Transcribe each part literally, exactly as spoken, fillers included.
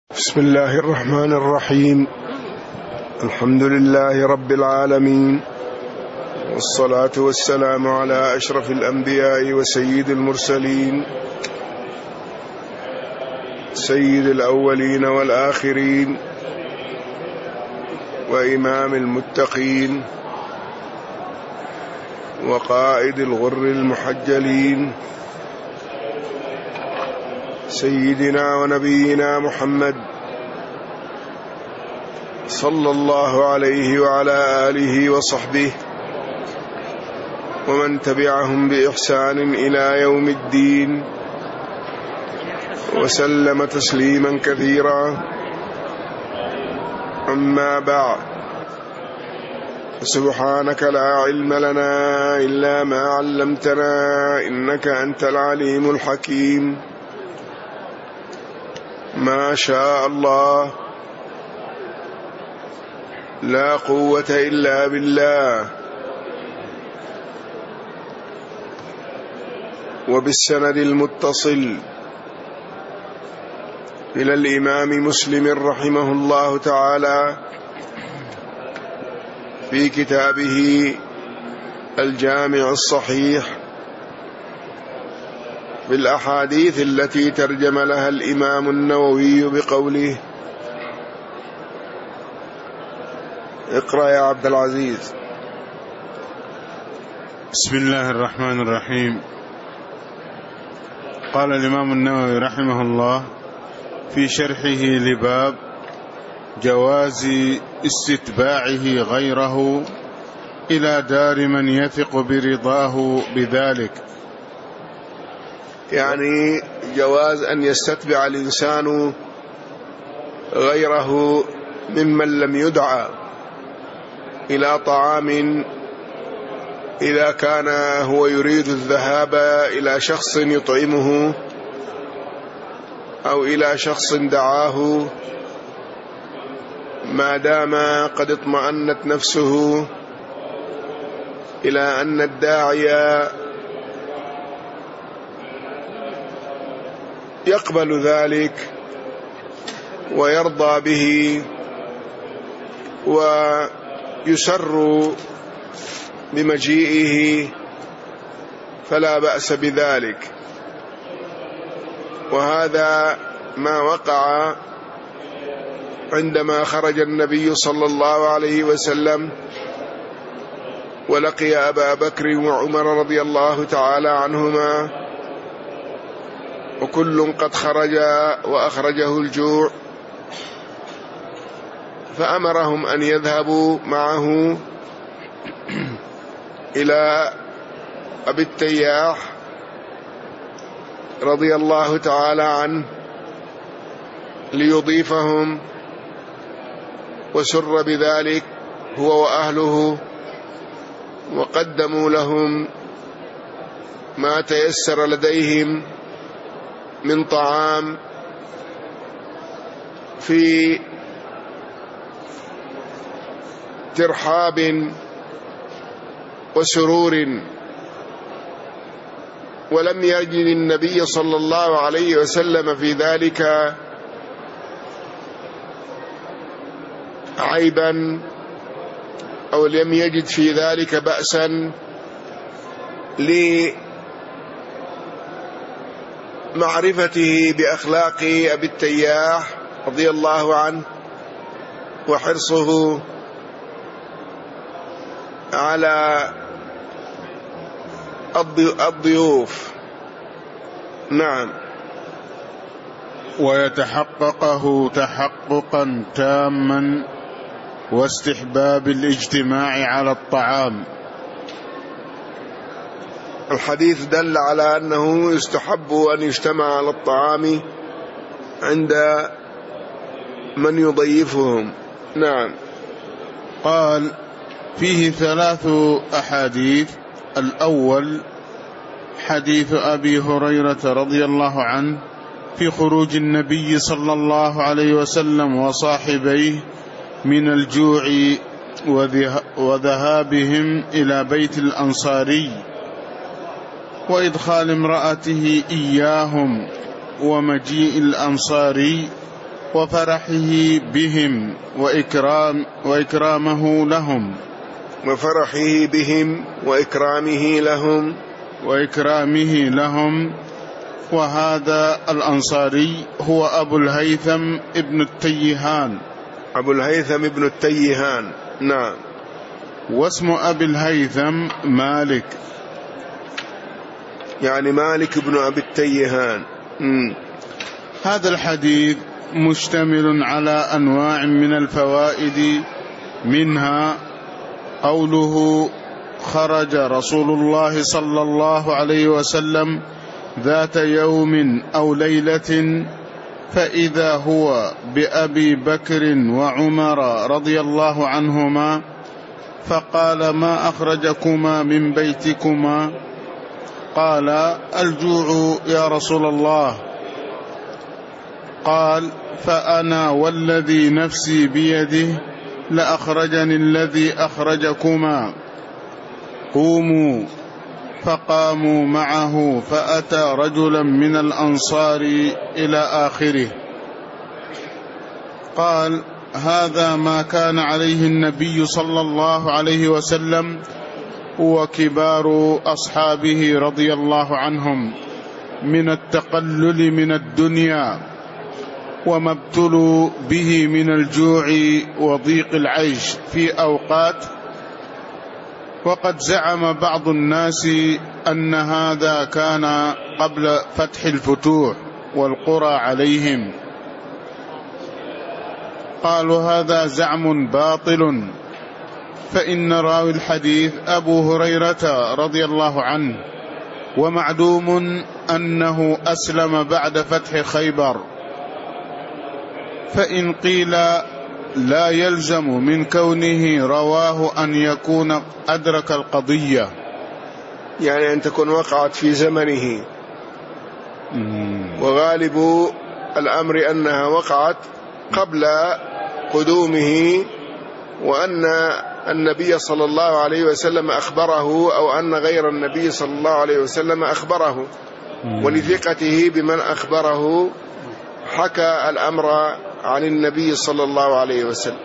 بسم الله الرحمن الرحيم. الحمد لله رب العالمين، والصلاة والسلام على أشرف الأنبياء وسيد المرسلين، سيد الأولين والآخرين، وإمام المتقين، وقائد الغر المحجلين، سيدنا ونبينا محمد صلى الله عليه وعلى آله وصحبه ومن تبعهم بإحسان إلى يوم الدين، وسلم تسليما كثيرا. أما بعد، سبحانك لا علم لنا إلا ما علمتنا إنك أنت العليم الحكيم. ما شاء الله، لا قوة إلا بالله. وبالسند المتصل إلى الإمام مسلم رحمه الله تعالى في كتابه الجامع الصحيح بالأحاديث التي ترجم لها الإمام النووي بقوله: اقرأ يا عبد العزيز. بسم الله الرحمن الرحيم. قال الإمام النووي رحمه الله في شرحه لباب جواز استتباعه غيره إلى دار من يثق برضاه بذلك، يعني جواز أن يستتبع الإنسان غيره ممن لم يدعى إلى طعام إذا كان هو يريد الذهاب إلى شخص يطعمه أو إلى شخص دعاه، ما دام قد اطمأنت نفسه إلى أن الداعي يقبل ذلك ويرضى به ويسر بمجيئه، فلا بأس بذلك. وهذا ما وقع عندما خرج النبي صلى الله عليه وسلم ولقي أبا بكر وعمر رضي الله تعالى عنهما، وكل قد خرج وأخرجه الجوع، فأمرهم أن يذهبوا معه إلى أبي التياح رضي الله تعالى عنه ليضيفهم، وسر بذلك هو وأهله، وقدموا لهم ما تيسر لديهم من طعام في ترحاب وسرور. ولم يجد النبي صلى الله عليه وسلم في ذلك عيبا، أو لم يجد في ذلك بأسا لمعرفته بأخلاق أبي التياح رضي الله عنه وحرصه على الضيوف. نعم. ويتحققه تحققا تاما، واستحباب الاجتماع على الطعام. الحديث دل على أنه يستحب أن يجتمع على الطعام عند من يضيفهم. نعم. قال: فيه ثلاث أحاديث. الأول حديث أبي هريرة رضي الله عنه في خروج النبي صلى الله عليه وسلم وصاحبيه من الجوع وذهابهم إلى بيت الأنصاري، وإدخال امرأته إياهم، ومجيء الأنصاري وفرحه بهم وإكرام وإكرامه لهم وفرحه بهم وإكرامه لهم وإكرامه لهم وهذا الأنصاري هو أبو الهيثم ابن التيهان. أبو الهيثم ابن التيهان، نعم. واسم أبي الهيثم مالك، يعني مالك بن أبي التيهان. م. هذا الحديث مشتمل على أنواع من الفوائد، منها قوله: خرج رسول الله صلى الله عليه وسلم ذات يوم أو ليلة فإذا هو بأبي بكر وعمر رضي الله عنهما فقال: ما أخرجكما من بيتكما؟ قال: الجوع يا رسول الله. قال: فأنا والذي نفسي بيده لأخرجني الذي أخرجكما، قوموا. فقاموا معه فأتى رجلا من الأنصار إلى آخره. قال: هذا ما كان عليه النبي صلى الله عليه وسلم وكبار أصحابه رضي الله عنهم من التقلل من الدنيا، وما ابتلوا به من الجوع وضيق العيش في أوقات. وقد زعم بعض الناس أن هذا كان قبل فتح الفتوح والقرى عليهم. قالوا: هذا زعم باطل، فإن راوي الحديث أبو هريرة رضي الله عنه، ومعلوم أنه أسلم بعد فتح خيبر. فإن قيل لا يلزم من كونه رواه أن يكون أدرك القضية، يعني أن تكون وقعت في زمنه، وغالب الأمر أنها وقعت قبل قدومه، وأن النبي صلى الله عليه وسلم أخبره، أو أن غير النبي صلى الله عليه وسلم أخبره، ولثقته بمن أخبره حكى الأمر عن النبي صلى الله عليه وسلم.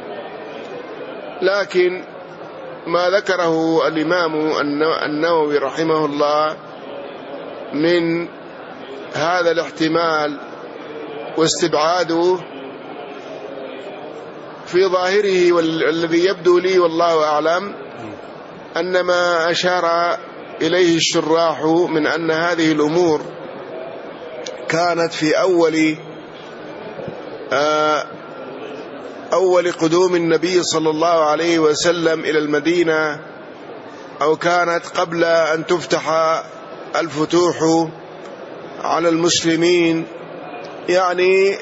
لكن ما ذكره الإمام النووي رحمه الله من هذا الاحتمال واستبعاده في ظاهره، والذي يبدو لي والله أعلم أن ما أشار إليه الشراح من أن هذه الأمور كانت في أول أول قدوم النبي صلى الله عليه وسلم إلى المدينة، أو كانت قبل أن تفتح الفتوح على المسلمين، يعني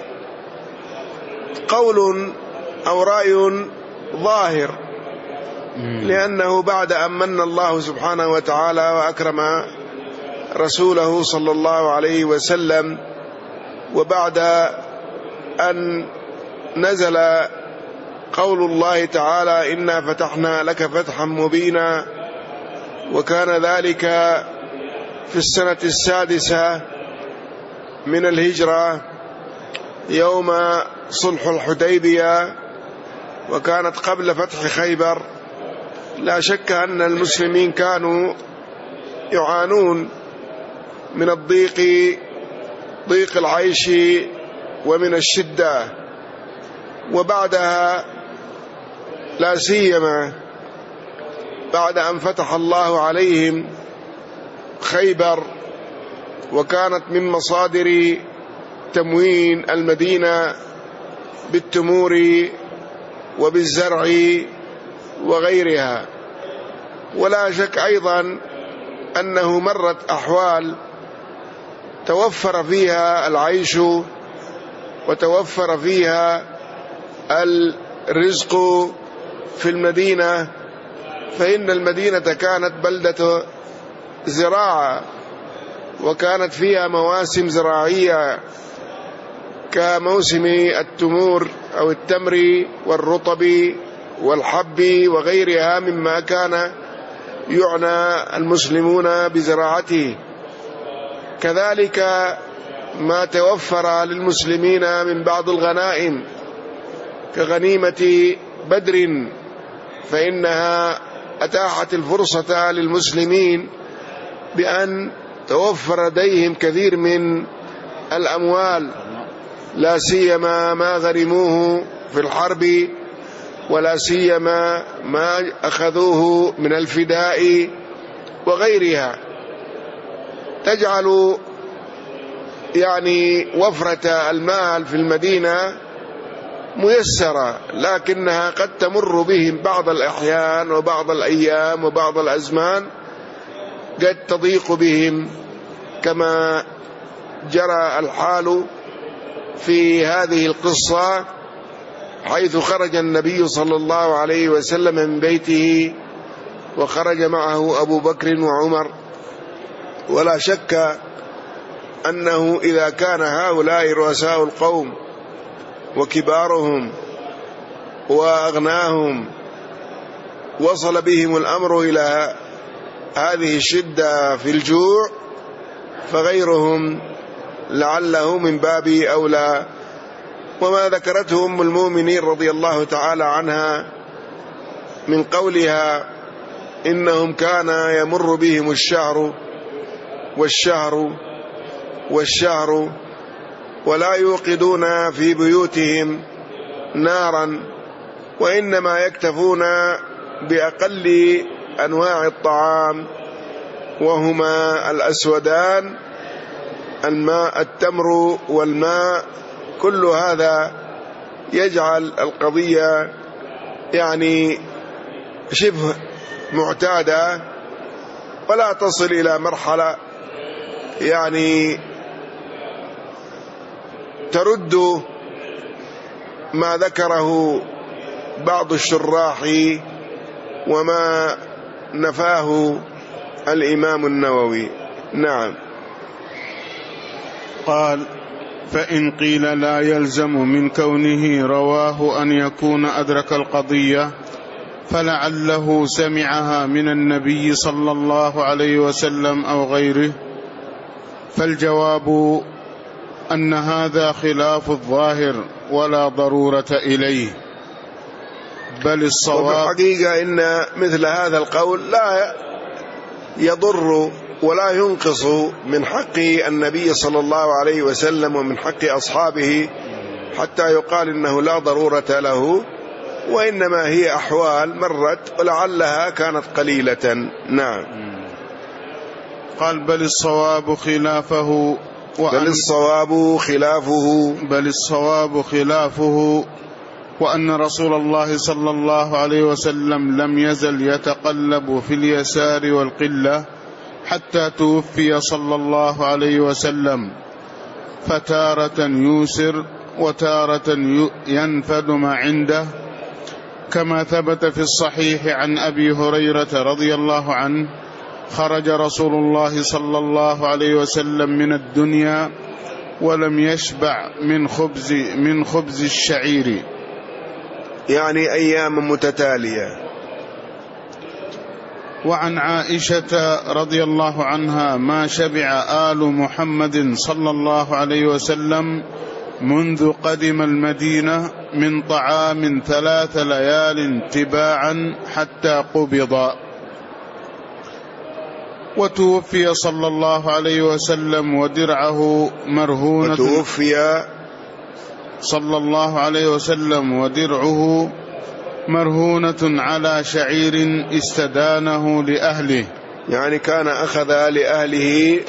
قول أو رأي ظاهر، لأنه بعد أن من الله سبحانه وتعالى وأكرم رسوله صلى الله عليه وسلم، وبعد أن نزل قول الله تعالى: إنا فتحنا لك فتحا مبينا، وكان ذلك في السنة السادسة من الهجرة يوم صلح الحديبية، وكانت قبل فتح خيبر. لا شك أن المسلمين كانوا يعانون من الضيق، ضيق العيش ومن الشدة، وبعدها لا سيما بعد أن فتح الله عليهم خيبر، وكانت من مصادر تموين المدينة بالتمور وبالزرع وغيرها. ولا شك أيضا أنه مرت أحوال توفر فيها العيش وتوفر فيها الرزق في المدينة، فإن المدينة كانت بلدة زراعة، وكانت فيها مواسم زراعية كموسم التمور أو التمر والرطب والحب وغيرها مما كان يعنى المسلمون بزراعته. كذلك ما توفر للمسلمين من بعض الغنائم كغنيمة بدر، فإنها أتاحت الفرصة للمسلمين بأن توفر لديهم كثير من الأموال، لا سيما ما غرموه في الحرب، ولا سيما ما أخذوه من الفداء وغيرها، تجعل يعني وفرة المال في المدينة ميسرة، لكنها قد تمر بهم بعض الأحيان وبعض الأيام وبعض الأزمان قد تضيق بهم، كما جرى الحال في هذه القصة، حيث خرج النبي صلى الله عليه وسلم من بيته وخرج معه أبو بكر وعمر، ولا شك أنه إذا كان هؤلاء رؤساء القوم وكبارهم وأغناهم وصل بهم الأمر إلى هذه الشدة في الجوع، فغيرهم لعله من باب أولى. وما ذكرته أم المؤمنين رضي الله تعالى عنها من قولها إنهم كان يمر بهم الشهر والشهر والشهر ولا يوقدون في بيوتهم نارا، وإنما يكتفون بأقل أنواع الطعام، وهما الأسودان، الماء التمر والماء، كل هذا يجعل القضية يعني شبه معتادة، ولا تصل إلى مرحلة يعني ترد ما ذكره بعض الشراح وما نفاه الإمام النووي. نعم. قال: فإن قيل لا يلزم من كونه رواه أن يكون أدرك القضية، فلعله سمعها من النبي صلى الله عليه وسلم أو غيره، فالجواب أن هذا خلاف الظاهر ولا ضرورة إليه، بل الصواب. وفي الحقيقة إن مثل هذا القول لا يضر ولا ينقص من حق النبي صلى الله عليه وسلم ومن حق أصحابه حتى يقال إنه لا ضرورة له، وإنما هي أحوال مرت ولعلها كانت قليلة. نعم. قال: بل الصواب خلافه بل الصواب خلافه بل الصواب خلافه وأن رسول الله صلى الله عليه وسلم لم يزل يتقلب في اليسار والقلة حتى توفي صلى الله عليه وسلم، فتارة يوسر وتارة ينفد ما عنده، كما ثبت في الصحيح عن أبي هريرة رضي الله عنه: خرج رسول الله صلى الله عليه وسلم من الدنيا ولم يشبع من خبز من خبز الشعير، يعني أيام متتالية. وعن عائشة رضي الله عنها: ما شبع آل محمد صلى الله عليه وسلم منذ قدم المدينة من طعام ثلاث ليال تباعا حتى قبض. وتوفي صلى الله عليه وسلم ودرعه مرهونة وتوفي صلى الله عليه وسلم ودرعه مرهونة على شعير استدانه لأهله، يعني كان أخذ لأهله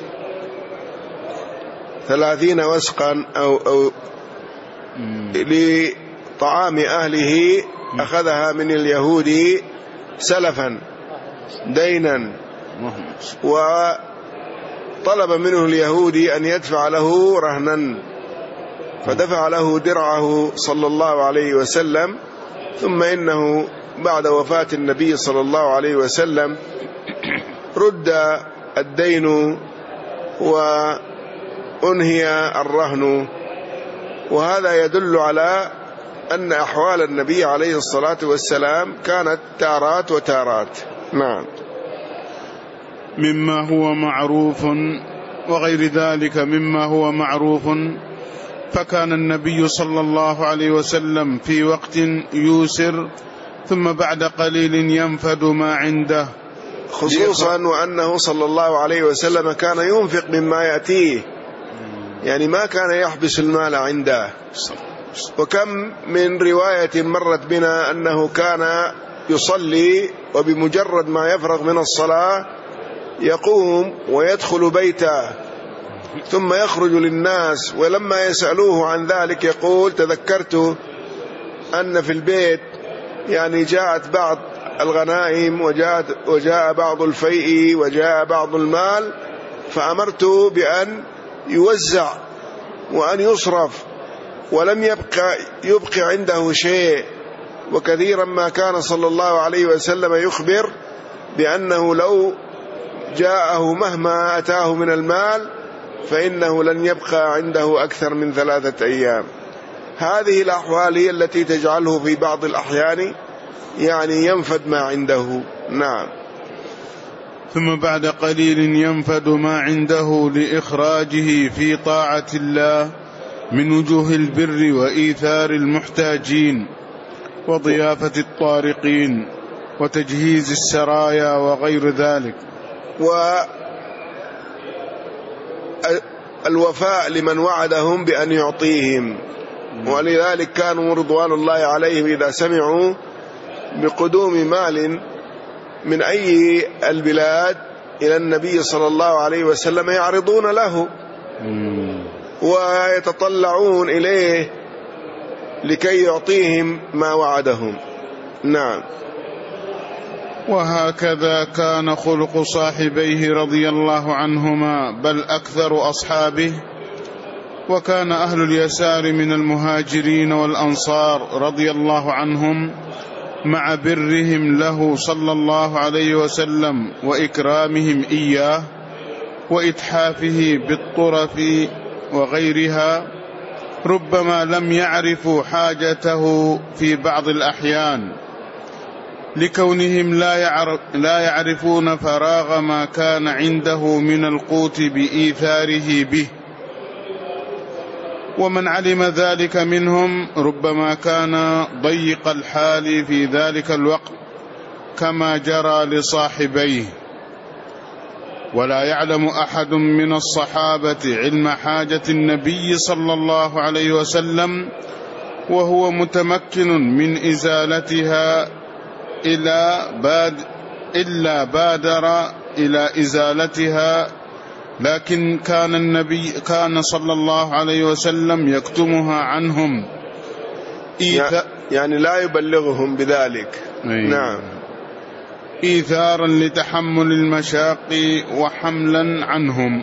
ثلاثين وسقا أو, أو لطعام أهله، أخذها من اليهود سلفا دينا، وطلب منه اليهودي أن يدفع له رهنا، فدفع له درعه صلى الله عليه وسلم. ثم إنه بعد وفاة النبي صلى الله عليه وسلم رد الدين وأنهي الرهن، وهذا يدل على أن أحوال النبي عليه الصلاة والسلام كانت تارات وتارات. نعم. مما هو معروف وغير ذلك مما هو معروف. فكان النبي صلى الله عليه وسلم في وقت يوسر ثم بعد قليل ينفد ما عنده، خصوصا وأنه صلى الله عليه وسلم كان ينفق مما يأتيه، يعني ما كان يحبس المال عنده. وكم من رواية مرت بنا أنه كان يصلي وبمجرد ما يفرغ من الصلاة يقوم ويدخل بيته ثم يخرج للناس، ولما يسألوه عن ذلك يقول تذكرت أن في البيت يعني جاءت بعض الغنائم وجاءت وجاء بعض الفيء وجاء بعض المال، فأمرت بأن يوزع وأن يصرف، ولم يبقى يبقى عنده شيء. وكثيرا ما كان صلى الله عليه وسلم يخبر بأنه لو جاءه مهما أتاه من المال فإنه لن يبقى عنده أكثر من ثلاثة أيام. هذه الأحوال هي التي تجعله في بعض الأحيان يعني ينفد ما عنده. نعم. ثم بعد قليل ينفد ما عنده لإخراجه في طاعة الله من وجوه البر وإيثار المحتاجين وضيافة الطارقين وتجهيز السرايا وغير ذلك، والوفاء لمن وعدهم بأن يعطيهم. ولذلك كانوا رضوان الله عليهم إذا سمعوا بقدوم مال من أي البلاد إلى النبي صلى الله عليه وسلم يعرضون له ويتطلعون إليه لكي يعطيهم ما وعدهم. نعم. وهكذا كان خلق صاحبيه رضي الله عنهما بل أكثر أصحابه. وكان أهل اليسار من المهاجرين والأنصار رضي الله عنهم مع برهم له صلى الله عليه وسلم وإكرامهم إياه وإتحافه بالطرف وغيرها ربما لم يعرفوا حاجته في بعض الأحيان لكونهم لا, يعرف لا يعرفون فراغ ما كان عنده من القوت بإيثاره به. ومن علم ذلك منهم ربما كان ضيق الحال في ذلك الوقت كما جرى لصاحبيه. ولا يعلم أحد من الصحابة علم حاجة النبي صلى الله عليه وسلم وهو متمكن من إزالتها إلا باد إلا بادر إلى إزالتها، لكن كان النبي كان صلى الله عليه وسلم يكتمها عنهم يعني لا يبلغهم بذلك. نعم. إيثارا لتحمل المشاق وحملا عنهم.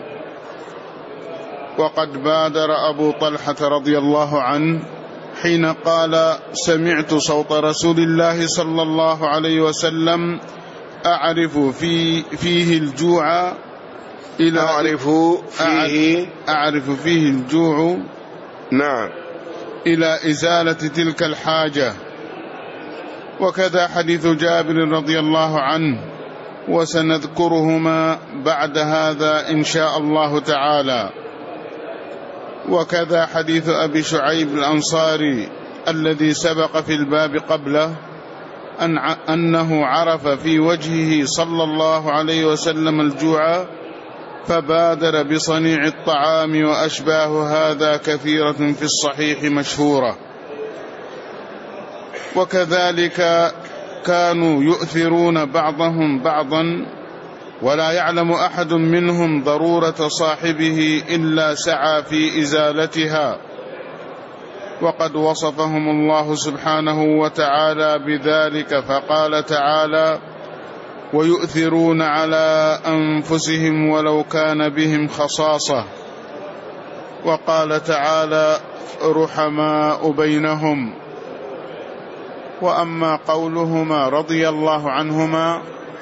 وقد بادر أبو طلحة رضي الله عنه حين قال سمعت صوت رسول الله صلى الله عليه وسلم أعرف في فيه الجوع إلى أعرف فيه أعرف فيه الجوع نعم إلى إزالة تلك الحاجة. وكذا حديث جابر رضي الله عنه وسنذكرهما بعد هذا إن شاء الله تعالى. وكذا حديث أبي شعيب الأنصاري الذي سبق في الباب قبله أن أنه عرف في وجهه صلى الله عليه وسلم الجوع فبادر بصنيع الطعام وأشباه هذا كثيرة في الصحيح مشهورة. وكذلك كانوا يؤثرون بعضهم بعضا ولا يعلم أحد منهم ضرورة صاحبه إلا سعى في إزالتها. وقد وصفهم الله سبحانه وتعالى بذلك فقال تعالى ويؤثرون على أنفسهم ولو كان بهم خصاصة. وقال تعالى رحماء بينهم. وأما قولهما رضي الله عنهما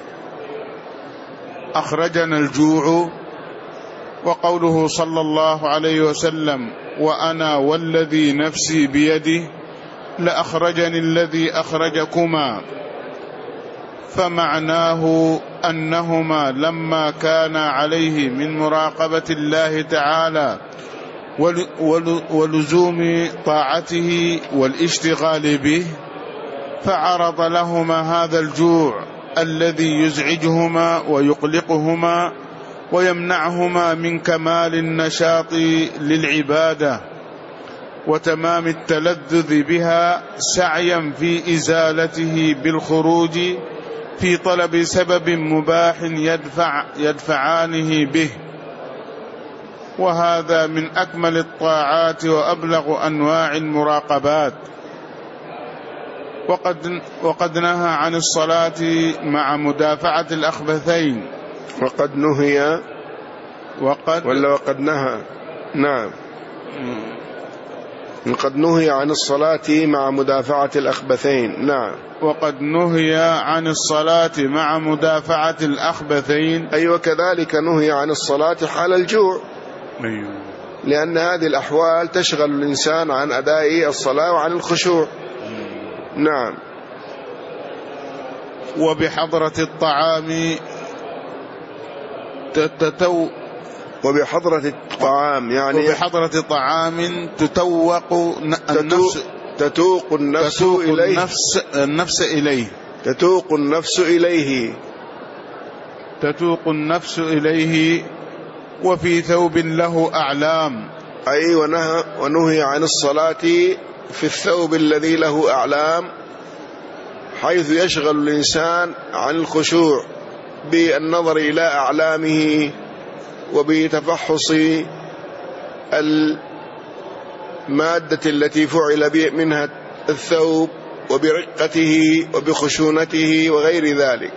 أخرجنا الجوع، وقوله صلى الله عليه وسلم وأنا والذي نفسي بيده لأخرجني الذي أخرجكما، فمعناه أنهما لما كان عليه من مراقبة الله تعالى ولزوم طاعته والاشتغال به، فعرض لهما هذا الجوع الذي يزعجهما ويقلقهما ويمنعهما من كمال النشاط للعبادة وتمام التلذذ بها، سعيا في إزالته بالخروج في طلب سبب مباح يدفع يدفعانه به. وهذا من أكمل الطاعات وأبلغ أنواع المراقبات. وقد, وقد نهى عن الصلاة مع مدافعة الأخبثين. وقد نهي وقد ولا وقد نهى؟ نعم، وقد نهي عن الصلاة مع مدافعة الأخبثين. نعم، وقد نهي عن الصلاة مع مدافعة الأخبثين. أي أيوة، وكذلك نهي عن الصلاة حال الجوع. أيوة. لأن هذه الأحوال تشغل الإنسان عن أداء الصلاة وعن الخشوع. نعم. وبحضرة الطعام تتو وبحضرة الطعام يعني وبحضرة طعام تتوق النفس تتوق النفس تتوق إليه النفس, النفس إليه تتوق النفس إليه تتوق النفس إليه وفي ثوب له أعلام. أي ونهى ونهي عن الصلاة في الثوب الذي له أعلام، حيث يشغل الإنسان عن الخشوع بالنظر إلى أعلامه وبتفحص المادة التي فعل منها الثوب وبرقته وبخشونته وغير ذلك.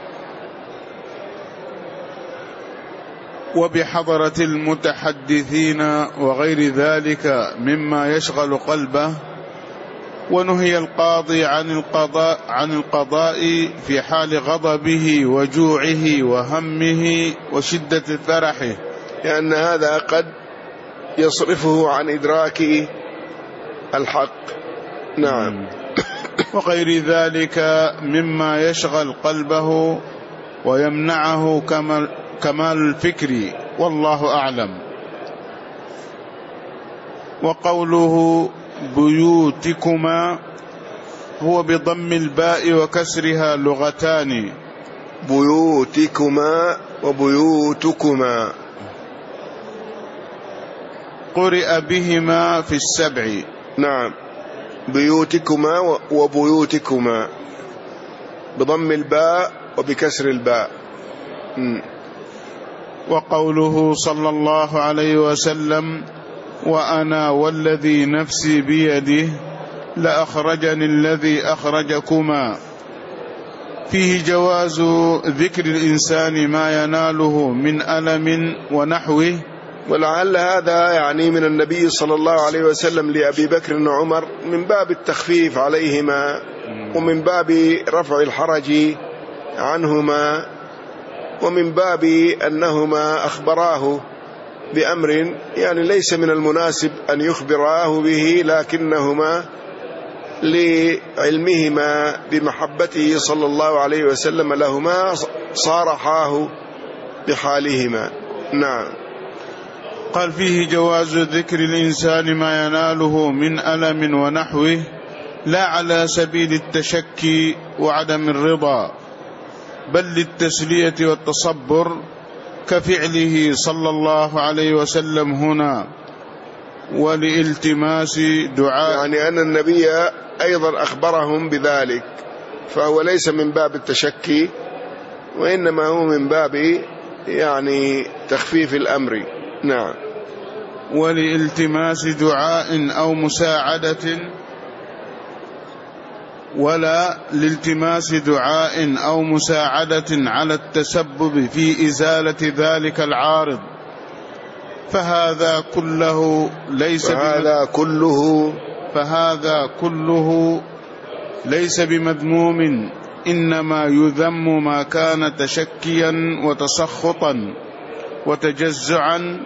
وبحضرة المتحدثين وغير ذلك مما يشغل قلبه. ونهي القاضي عن القضاء عن القضاء في حال غضبه وجوعه وهمه وشدة فرحه، لأن هذا قد يصرفه عن إدراك الحق. نعم. وغير ذلك مما يشغل قلبه ويمنعه كمال كمال الفكر، والله أعلم. وقوله بيوتكما هو بضم الباء وكسرها لغتان، بيوتكما وبيوتكما، قرئ بهما في السبع. نعم، بيوتكما وبيوتكما بضم الباء وبكسر الباء. م. وقوله صلى الله عليه وسلم وأنا والذي نفسي بيده لأخرجني الذي أخرجكما، فيه جواز ذكر الإنسان ما يناله من ألم ونحوه. ولعل هذا يعني من النبي صلى الله عليه وسلم لأبي بكر وعمر من باب التخفيف عليهما ومن باب رفع الحرج عنهما ومن باب أنهما أخبراه بأمر يعني ليس من المناسب أن يخبراه به، لكنهما لعلمهما بمحبته صلى الله عليه وسلم لهما صارحاه بحالهما. نعم. قال فيه جواز ذكر الإنسان ما يناله من ألم ونحوه، لا على سبيل التشكي وعدم الرضا، بل للتسلية والتصبر كفعله صلى الله عليه وسلم هنا، ولالتماس دعاء، يعني أن النبي أيضا أخبرهم بذلك، فهو ليس من باب التشكي وإنما هو من باب يعني تخفيف الأمر. نعم. ولالتماس دعاء أو مساعدة ولا لالتماس دعاء أو مساعدة على التسبب في إزالة ذلك العارض، فهذا كله ليس فهذا كله فهذا كله ليس بمذموم، إنما يذم ما كان تشكيا وتسخطا وتجزعا.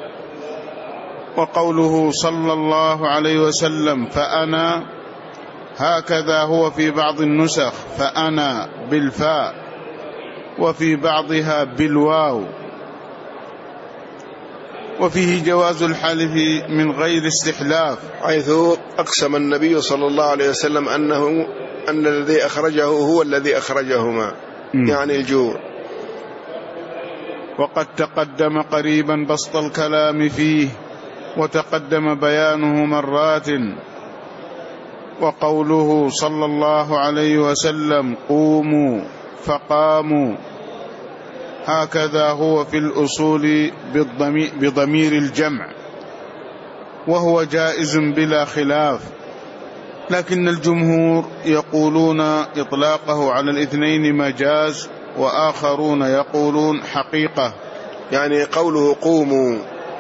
وقوله صلى الله عليه وسلم فأنا هكذا هو في بعض النسخ فأنا بالفاء، وفي بعضها بالواو. وفيه جواز الحلف من غير استحلاف، حيث أقسم النبي صلى الله عليه وسلم أنه أن الذي أخرجه هو الذي أخرجهما، م. يعني الجوع. وقد تقدم قريبا بسط الكلام فيه، وتقدم بيانه مرات. وقوله صلى الله عليه وسلم قوموا فقاموا، هكذا هو في الأصول بضمير الجمع، وهو جائز بلا خلاف، لكن الجمهور يقولون إطلاقه على الاثنين مجاز، وآخرون يقولون حقيقة. يعني قوله قوموا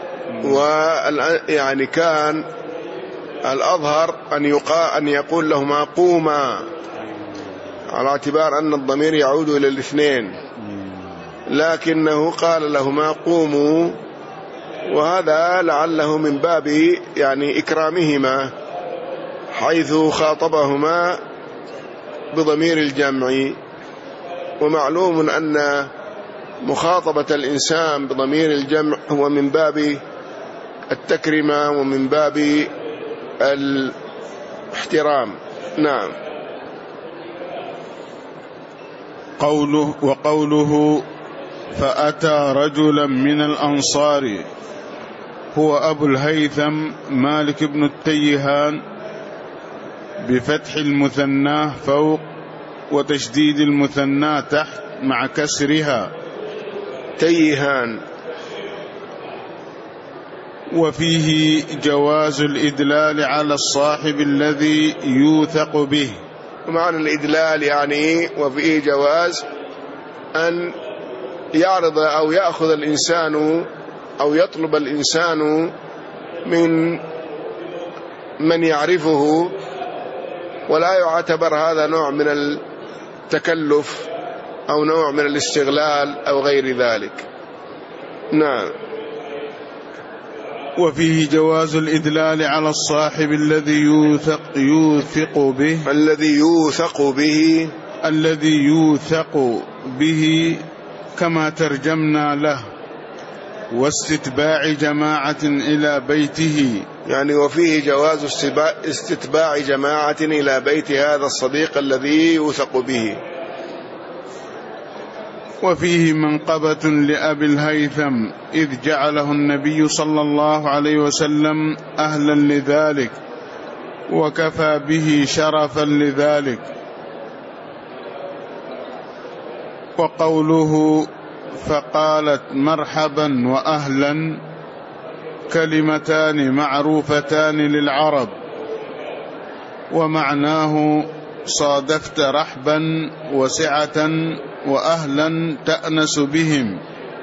ويعني كان الأظهر أن يقال أن يقول لهما قوما، على اعتبار أن الضمير يعود إلى الاثنين، لكنه قال لهما قوموا، وهذا لعله من باب يعني إكرامهما، حيث خاطبهما بضمير الجمع. ومعلوم أن مخاطبة الإنسان بضمير الجمع هو من باب التكريمة ومن باب الاحترام. نعم. قوله وقوله فأتى رجلا من الأنصار هو أبو الهيثم مالك بن التيهان، بفتح المثنى فوق وتشديد المثنى تحت مع كسرها، تيهان. وفيه جواز الإدلال على الصاحب الذي يوثق به. معنى الإدلال يعني وفيه جواز أن يعرض أو يأخذ الإنسان أو يطلب الإنسان من من يعرفه، ولا يعتبر هذا نوع من التكلف أو نوع من الاستغلال أو غير ذلك. نعم. وفيه جواز الإدلال على الصاحب الذي يوثق يوثق به الذي يوثق به الذي يوثق به كما ترجمنا له، واستتباع جماعة إلى بيته، يعني وفيه جواز استتباع جماعة إلى بيت هذا الصديق الذي يوثق به. وفيه منقبة لأبي الهيثم إذ جعله النبي صلى الله عليه وسلم أهلا لذلك، وكفى به شرفا لذلك. وقوله فقالت مرحبا وأهلا كلمتان معروفتان للعرب، ومعناه صادفت رحبا وسعة وأهلا تأنس بهم.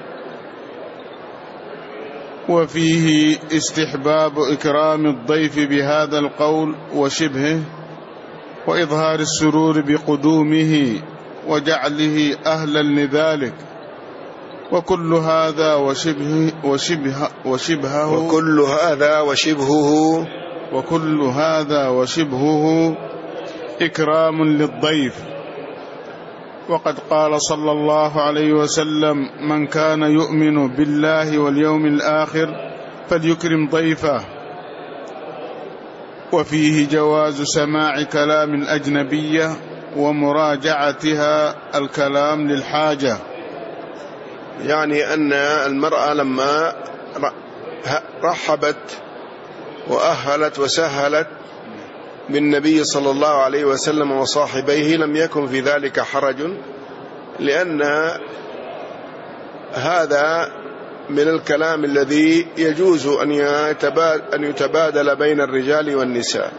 وفيه استحباب إكرام الضيف بهذا القول وشبهه، وإظهار السرور بقدومه وجعله أهلا لذلك. وكل هذا وشبه وشبه وشبهه وكل هذا وشبهه وكل هذا وشبهه إكرام للضيف. وقد قال صلى الله عليه وسلم من كان يؤمن بالله واليوم الآخر فليكرم ضيفه. وفيه جواز سماع كلام الأجنبية ومراجعتها الكلام للحاجة، يعني أن المرأة لما رحبت وأهلت وسهلت بالنبي صلى الله عليه وسلم وصاحبيه لم يكن في ذلك حرج، لأن هذا من الكلام الذي يجوز أن يتبادل بين الرجال والنساء.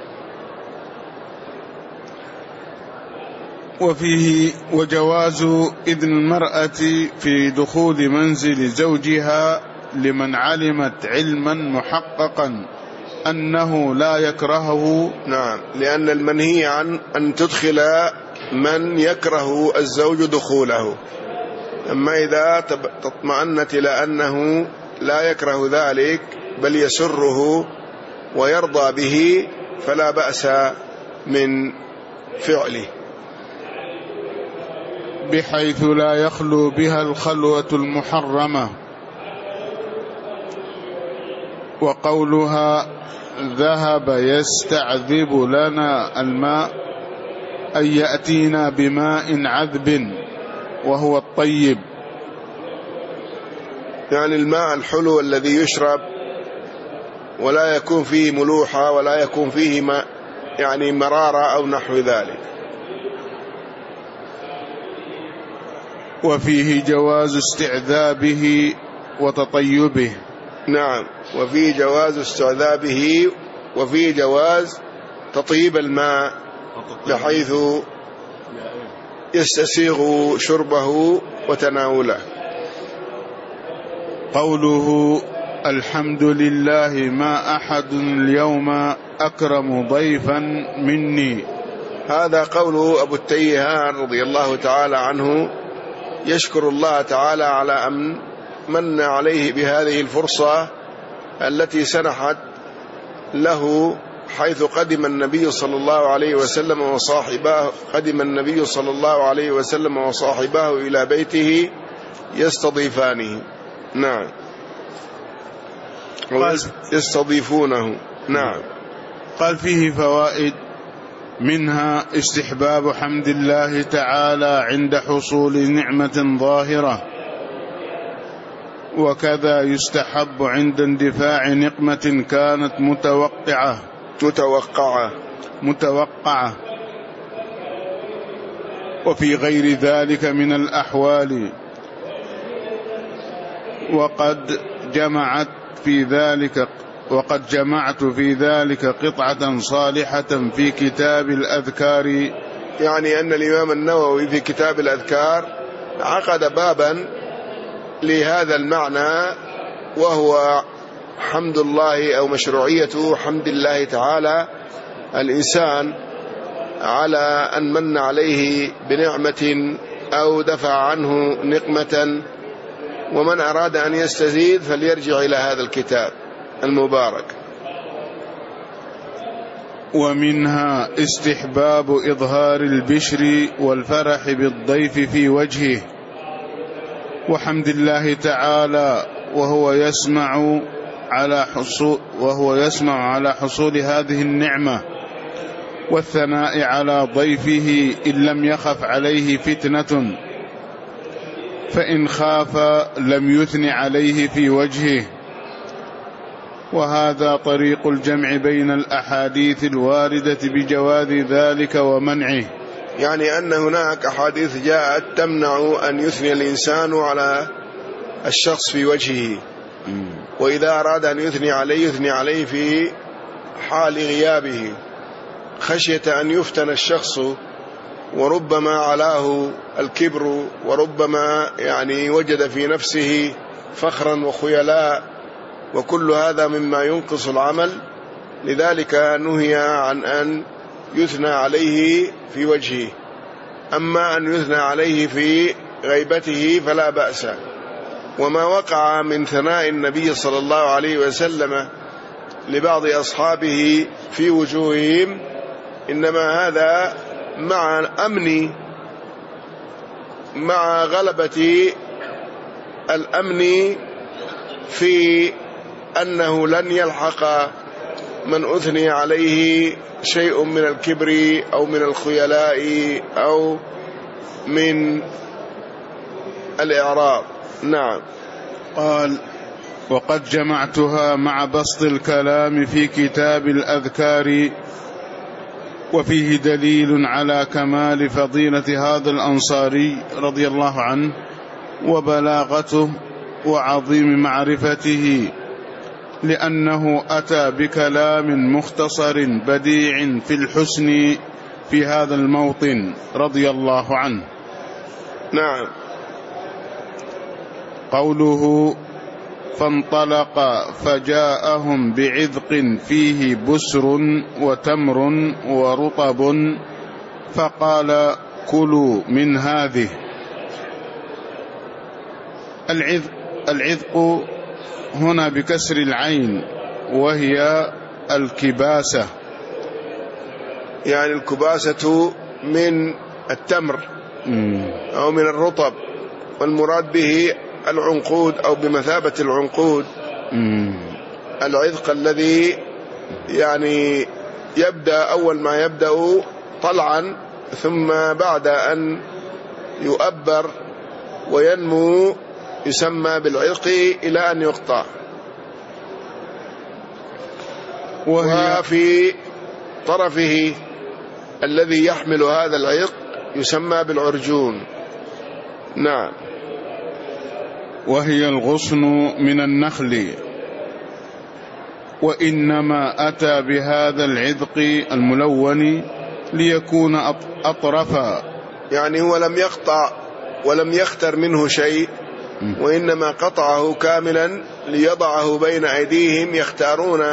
وفيه وجواز إذن المرأة في دخول منزل زوجها لمن علمت علما محققا أنه لا يكرهه. نعم، لأن المنهي عن أن تدخل من يكره الزوج دخوله، أما إذا تطمئنت إلى أنه لا يكره ذلك بل يسره ويرضى به فلا بأس من فعله، بحيث لا يخلو بها الخلوة المحرمة. وقولها ذهب يستعذب لنا الماء أن يأتينا بماء عذب وهو الطيب، يعني الماء الحلو الذي يشرب ولا يكون فيه ملوحة ولا يكون فيه ما يعني مرارة أو نحو ذلك. وفيه جواز استعذابه وتطيبه. نعم، وفيه جواز استعذابه وفيه جواز تطيب الماء بحيث يستسيغ شربه وتناوله. قوله الحمد لله ما أحد اليوم أكرم ضيفا مني، هذا قول أبو التيهان رضي الله تعالى عنه، يشكر الله تعالى على أن من عليه بهذه الفرصة التي سنحت له، حيث قدم النبي صلى الله عليه وسلم وصاحبه قدم النبي صلى الله عليه وسلم وصاحبه إلى بيته يستضيفانه. نعم، يستضيفونه. نعم. قال فيه فوائد، منها استحباب حمد الله تعالى عند حصول نعمة ظاهرة، وكذا يستحب عند اندفاع نقمة كانت متوقعة متوقعة متوقعة وفي غير ذلك من الأحوال. وقد جمعت في ذلك وقد جمعت في ذلك قطعة صالحة في كتاب الأذكار، يعني أن الإمام النووي في كتاب الأذكار عقد بابا لهذا المعنى، وهو حمد الله أو مشروعية حمد الله تعالى الإنسان على أن من عليه بنعمة أو دفع عنه نقمة. ومن أراد أن يستزيد فليرجع إلى هذا الكتاب المبارك. ومنها استحباب إظهار البشر والفرح بالضيف في وجهه، وحمد الله تعالى وهو يسمع على حصول وهو يسمع على حصول هذه النعمة، والثناء على ضيفه إن لم يخف عليه فتنة، فإن خاف لم يثن عليه في وجهه. وهذا طريق الجمع بين الأحاديث الواردة بجواز ذلك ومنعه، يعني أن هناك أحاديث جاءت تمنع أن يثني الإنسان على الشخص في وجهه، وإذا أراد أن يثني عليه يثني عليه في حال غيابه، خشية أن يفتن الشخص وربما علاه الكبر، وربما يعني وجد في نفسه فخرا وخيلاء، وكل هذا مما ينقص العمل. لذلك نهي عن أن يثنى عليه في وجهه. أما أن يثنى عليه في غيبته فلا بأس. وما وقع من ثناء النبي صلى الله عليه وسلم لبعض أصحابه في وجوههم إنما هذا مع أمن مع غلبة الأمن في أنه لن يلحق من أثني عليه شيء من الكبر أو من الخيلاء أو من الإعراض. نعم. قال وقد جمعتها مع بسط الكلام في كتاب الأذكار، وفيه دليل على كمال فضيلة هذا الأنصاري رضي الله عنه وبلاغته وعظيم معرفته، لأنه أتى بكلام مختصر بديع في الحسن في هذا الموطن رضي الله عنه. نعم. قوله فانطلق فجاءهم بعذق فيه بسر وتمر ورطب فقال كلوا من هذه. العذق, العذق هنا بكسر العين وهي الكباسة، يعني الكباسة من التمر أو من الرطب، والمراد به العنقود أو بمثابة العنقود، العذق الذي يعني يبدأ أول ما يبدأ طلعا، ثم بعد أن يؤبر وينمو يسمى بالعذق إلى أن يقطع. وفي طرفه الذي يحمل هذا العذق يسمى بالعرجون. نعم. وهي الغصن من النخل، وإنما أتى بهذا العذق الملون ليكون أطرفا، يعني هو لم يقطع ولم يختر منه شيء، وإنما قطعه كاملا ليضعه بين أيديهم يختارون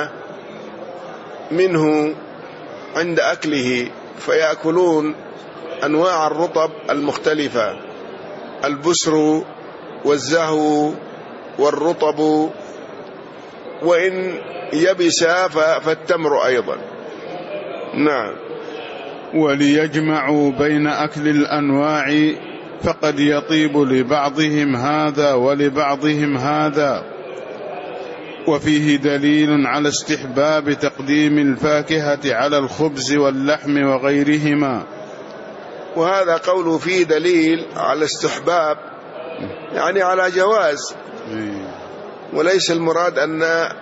منه عند أكله، فيأكلون أنواع الرطب المختلفة، البسر والزهو والرطب، وإن يبس فالتمر أيضا. نعم. وليجمعوا بين أكل الأنواع، فقد يطيب لبعضهم هذا ولبعضهم هذا. وفيه دليل على استحباب تقديم الفاكهة على الخبز واللحم وغيرهما. وهذا قوله فيه دليل على استحباب، يعني على جواز، وليس المراد أن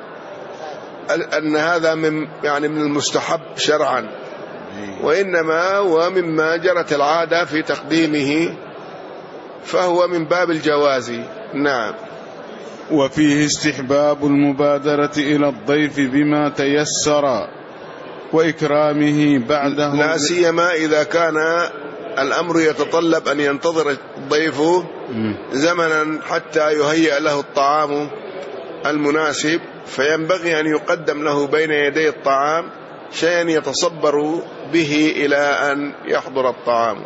أن هذا من يعني من المستحب شرعا، وإنما هو مما جرت العادة في تقديمه، فهو من باب الجواز. نعم. وفيه استحباب المبادرة إلى الضيف بما تيسر وإكرامه بعده، لا سيما إذا كان الأمر يتطلب أن ينتظر الضيف زمنا حتى يهيئ له الطعام المناسب، فينبغي أن يقدم له بين يدي الطعام شيئا يتصبر به إلى أن يحضر الطعام.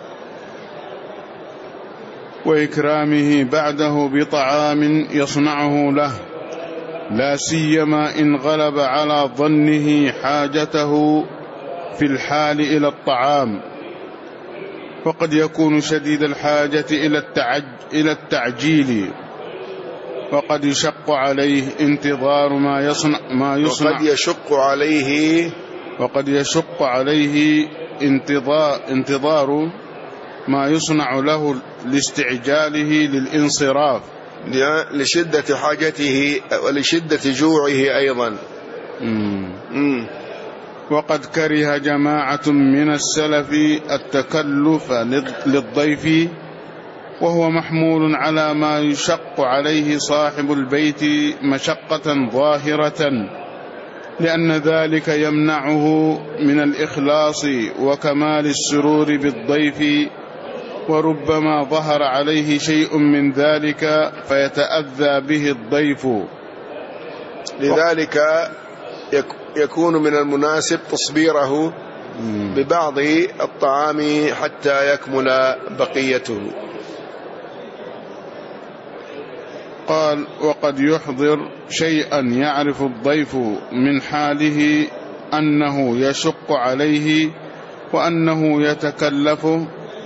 وإكرامه بعده بطعام يصنعه له، لا سيما إن غلب على ظنه حاجته في الحال إلى الطعام، وقد يكون شديد الحاجة إلى التعج إلى التعجيل، وقد يشق عليه انتظار ما يصنع ما يصنع وقد يشق عليه وقد يشق عليه انتظار انتظار ما يصنع له لاستعجاله للانصراف، لشدة حاجته ولشدة جوعه أيضا. مم. مم. وقد كره جماعة من السلف التكلف للضيف، وهو محمول على ما يشق عليه صاحب البيت مشقة ظاهرة، لأن ذلك يمنعه من الإخلاص وكمال السرور بالضيف، وربما ظهر عليه شيء من ذلك فيتأذى به الضيف. لذلك يكون من المناسب تصبيره ببعض الطعام حتى يكمل بقيته. قال: وقد يحضر شيئا يعرف الضيف من حاله أنه يشق عليه وأنه يتكلفه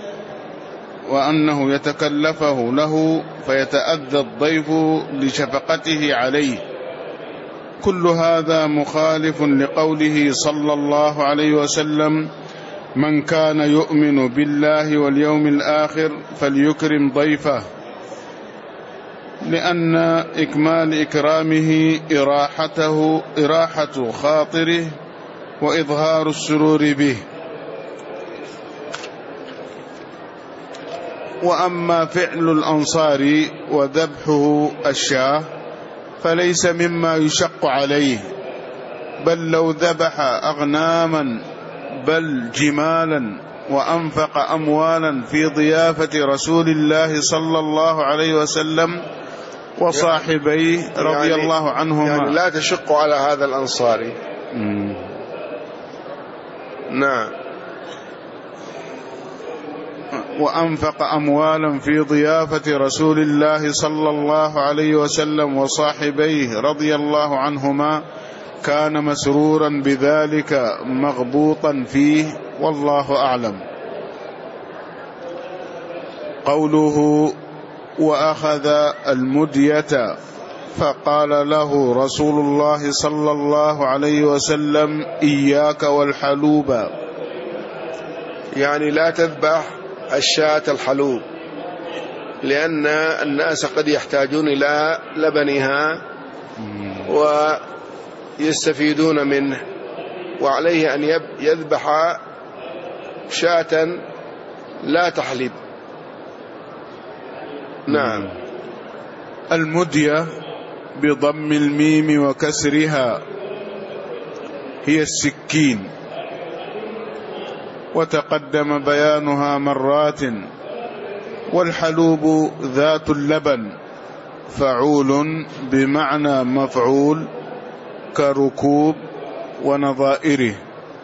وأنه يتكلفه له، فيتأذى الضيف لشفقته عليه. كل هذا مخالف لقوله صلى الله عليه وسلم: من كان يؤمن بالله واليوم الآخر فليكرم ضيفه، لأن إكمال إكرامه إراحته إراحة خاطره وإظهار السرور به. وأما فعل الأنصار وذبحه الشاة فليس مما يشق عليه، بل لو ذبح أغناما بل جمالا وأنفق أموالا في ضيافة رسول الله صلى الله عليه وسلم وصاحبيه رضي يعني الله عنهما، يعني لا تشق على هذا الأنصاري. مم. نعم. وأنفق أموالا في ضيافة رسول الله صلى الله عليه وسلم وصاحبيه رضي الله عنهما، كان مسرورا بذلك مغبوطا فيه والله أعلم. قوله وأخذ المدية فقال له رسول الله صلى الله عليه وسلم إياك والحلوب، يعني لا تذبح الشاة الحلوب، لأن الناس قد يحتاجون إلى لبنها ويستفيدون منه، وعليه أن يذبح شاة لا تحلب. نعم. المدية بضم الميم وكسرها هي السكين، وتقدم بيانها مرات. والحلوب ذات اللبن فعول بمعنى مفعول كركوب ونظائره.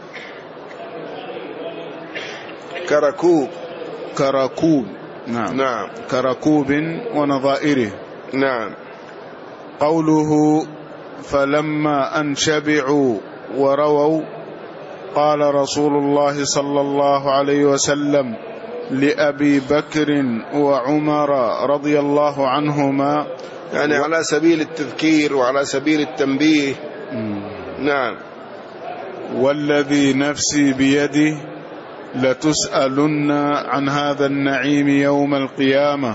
كركوب كركوب نعم. نعم. كركوب ونظائره. نعم. قوله فلما أن شبعوا ورووا قال رسول الله صلى الله عليه وسلم لأبي بكر وعمر رضي الله عنهما، يعني و... على سبيل التذكير وعلى سبيل التنبيه. مم. نعم. والذي نفسي بيده لتسألن عن هذا النعيم يوم القيامة.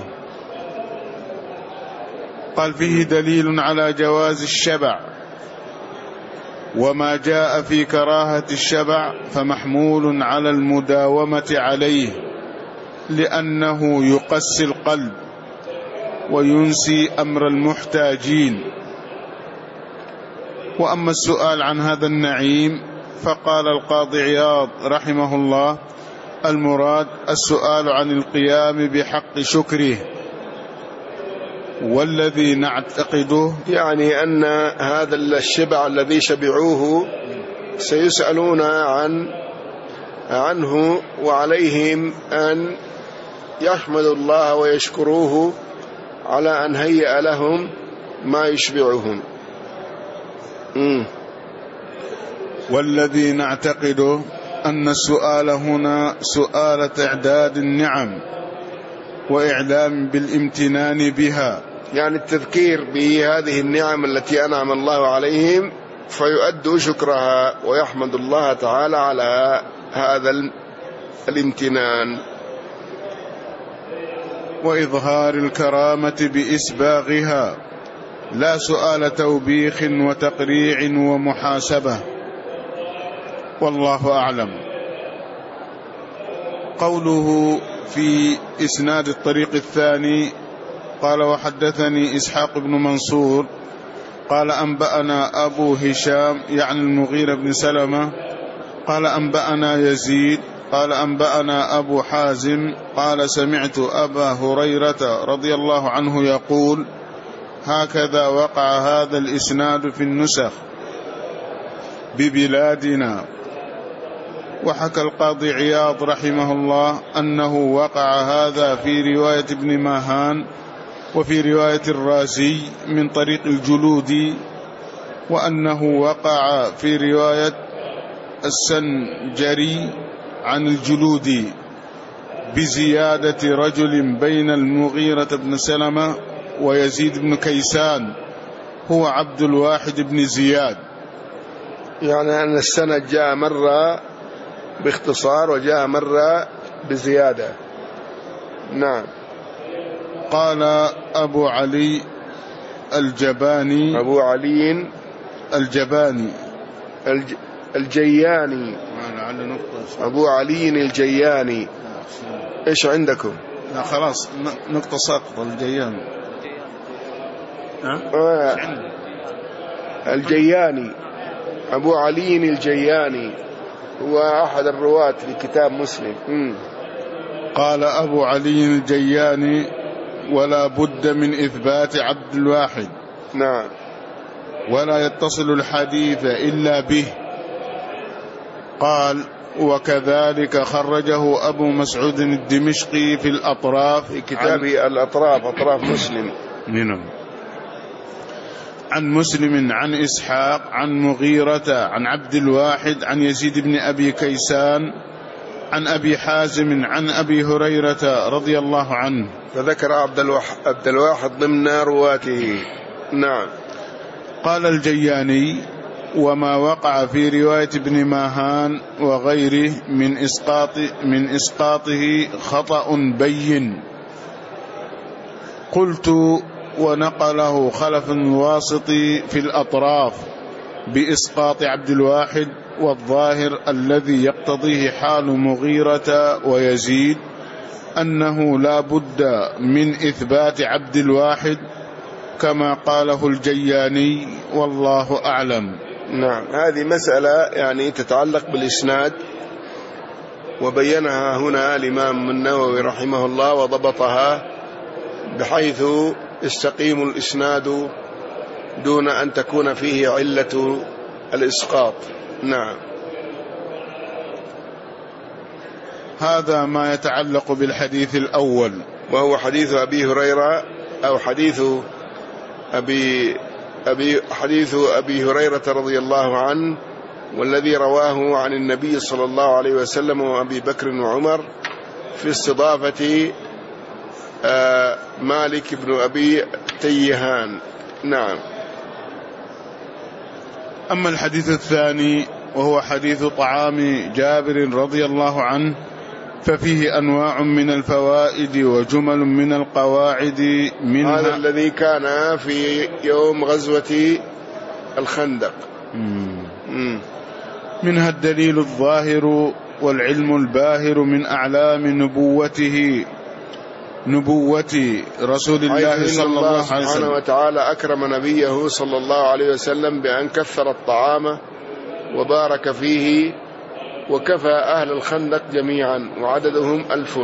قال فيه دليل على جواز الشبع، وما جاء في كراهة الشبع فمحمول على المداومة عليه، لأنه يقسي القلب وينسي أمر المحتاجين. وأما السؤال عن هذا النعيم فقال القاضي عياض رحمه الله المراد السؤال عن القيام بحق شكره. والذي نعتقده يعني أن هذا الشبع الذي شبعوه سيسألون عن عنه، وعليهم أن يحمدوا الله ويشكروه على أن هيأ لهم ما يشبعهم. م. والذي نعتقده أن السؤال هنا سؤال تعداد النعم وإعلام بالامتنان بها، يعني التذكير بهذه النعم التي أنعم الله عليهم فيؤدوا شكرها ويحمد الله تعالى على هذا الامتنان. وإظهار الكرامة بإسباغها، لا سؤال توبيخ وتقريع ومحاسبة، والله أعلم. قوله في إسناد الطريق الثاني قال وحدثني إسحاق بن منصور قال أنبأنا أبو هشام يعني المغيرة بن سلمة قال أنبأنا يزيد قال أنبأنا أبو حازم قال سمعت أبا هريرة رضي الله عنه يقول هكذا وقع هذا الإسناد في النسخ ببلادنا. وحكى القاضي عياض رحمه الله أنه وقع هذا في رواية ابن ماهان وفي رواية الرازي من طريق الجلودي، وأنه وقع في رواية السنجري عن الجلودي بزيادة رجل بين المغيرة بن سلمة ويزيد بن كيسان هو عبد الواحد بن زياد. يعني أن السند جاء مرة باختصار وجاء مرة بزيادة. نعم. قال أبو علي الجباني أبو علي الجباني الج... الجياني أبو علي الجياني. إيش عندكم؟ لا خلاص نقطة ساقطة الجياني. آه. الجياني أبو علي الجياني هو أحد الرواة في كتاب مسلم. م. قال أبو علي الجياني ولا بد من إثبات عبد الواحد. نعم. ولا يتصل الحديث إلا به. قال وكذلك خرجه أبو مسعود الدمشقي في الأطراف في كتاب عن... الأطراف أطراف مسلم. نعم. عن مسلم عن إسحاق عن مغيرة عن عبد الواحد عن يزيد بن أبي كيسان عن أبي حازم عن أبي هريرة رضي الله عنه. فذكر عبد الواحد ضمن رواته. نعم. قال الجياني: وما وقع في رواية ابن ماهان وغيره من إسقاط من إسقاطه خطأ بين. قلت: ونقله خلف الواسطي في الأطراف بإسقاط عبد الواحد، والظاهر الذي يقتضيه حال مغيرة ويزيد أنه لا بد من إثبات عبد الواحد كما قاله الجياني، والله أعلم. نعم. هذه مسألة يعني تتعلق بالإسناد، وبينها هنا الإمام النووي رحمه الله وضبطها بحيث يستقيم الإسناد دون أن تكون فيه علة الإسقاط. نعم. هذا ما يتعلق بالحديث الأول، وهو حديث أبي هريرة أو حديث أبي أبي حديث أبي هريرة رضي الله عنه، والذي رواه عن النبي صلى الله عليه وسلم وأبي بكر وعمر في استضافة مالك بن أبي تيهان. نعم. أما الحديث الثاني وهو حديث طعام جابر رضي الله عنه، ففيه أنواع من الفوائد وجمل من القواعد، منها هذا الذي كان في يوم غزوة الخندق. مم. منها الدليل الظاهر والعلم الباهر من أعلام نبوته نبوة رسول الله صلى الله عليه وسلم. سبحانه وتعالى أكرم نبيه صلى الله عليه وسلم بأن كثر الطعام وبارك فيه، وكفى أهل الخندق جميعا وعددهم ألف.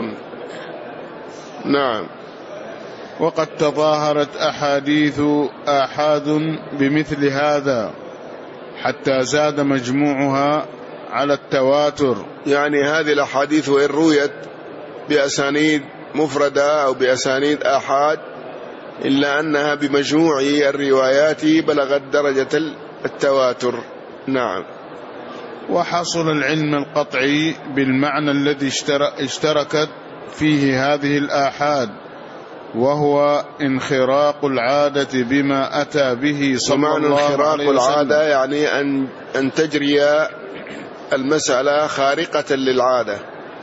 نعم. وقد تظاهرت أحاديث آحاد بمثل هذا حتى زاد مجموعها على التواتر. يعني هذه الأحاديث وإن رويت بأسانيد مفردة أو بأسانيد آحاد، إلا أنها بمجموع الروايات بلغت درجة التواتر. نعم. وحصل العلم القطعي بالمعنى الذي اشتركت فيه هذه الآحاد، وهو انخراق العادة بما أتى به صلى الله عليه وسلم. انخراق العادة يعني أن أن تجري المسألة خارقة للعادة.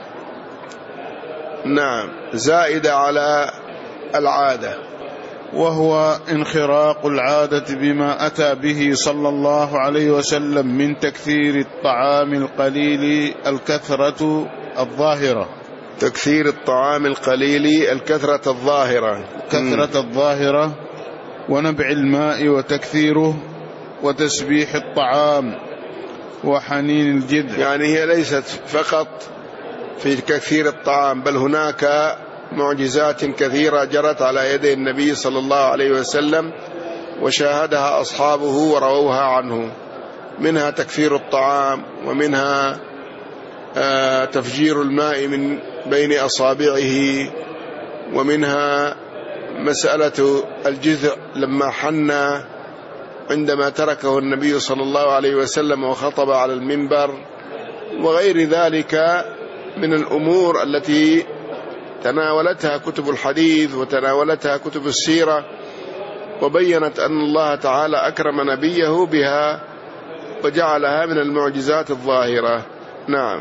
نعم. زائدة على العادة، وهو انخراق العادة بما أتى به صلى الله عليه وسلم من تكثير الطعام القليل الكثرة الظاهرة. تكثير الطعام القليل الكثرة الظاهرة كثرة الظاهرة ونبع الماء وتكثيره وتسبيح الطعام وحنين الجذع. يعني هي ليست فقط في كثير الطعام، بل هناك معجزات كثيرة جرت على يدي النبي صلى الله عليه وسلم وشاهدها أصحابه ورووها عنه، منها تكثير الطعام، ومنها تفجير الماء من بين أصابعه، ومنها مسألة الجذع لما حن عندما تركه النبي صلى الله عليه وسلم وخطب على المنبر، وغير ذلك من الأمور التي تناولتها كتب الحديث وتناولتها كتب السيرة، وبينت أن الله تعالى أكرم نبيه بها وجعلها من المعجزات الظاهرة. نعم.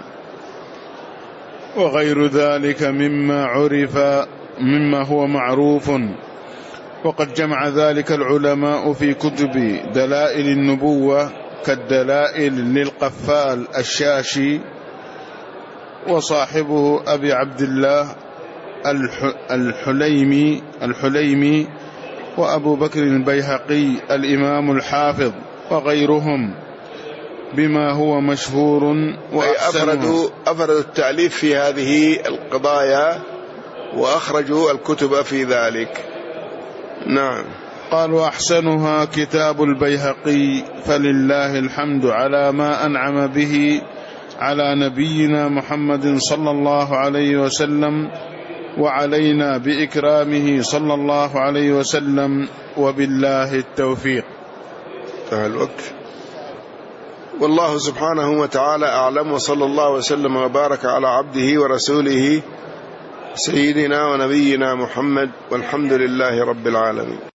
وغير ذلك مما عرف مما هو معروف، وقد جمع ذلك العلماء في كتب دلائل النبوة كالدلائل للقفال الشاشي وصاحبه أبي عبد الله الحليمي الحليمي وأبو بكر البيهقي الإمام الحافظ وغيرهم بما هو مشهور وأفردوا أفردوا التأليف في هذه القضايا وأخرجوا الكتب في ذلك. نعم. قال: وأحسنها كتاب البيهقي، فلله الحمد على ما أنعم به على نبينا محمد صلى الله عليه وسلم وعلينا بإكرامه صلى الله عليه وسلم، وبالله التوفيق. انتهى الوقت. والله سبحانه وتعالى أعلم، وصلى الله وسلم وبارك على عبده ورسوله سيدنا ونبينا محمد، والحمد لله رب العالمين.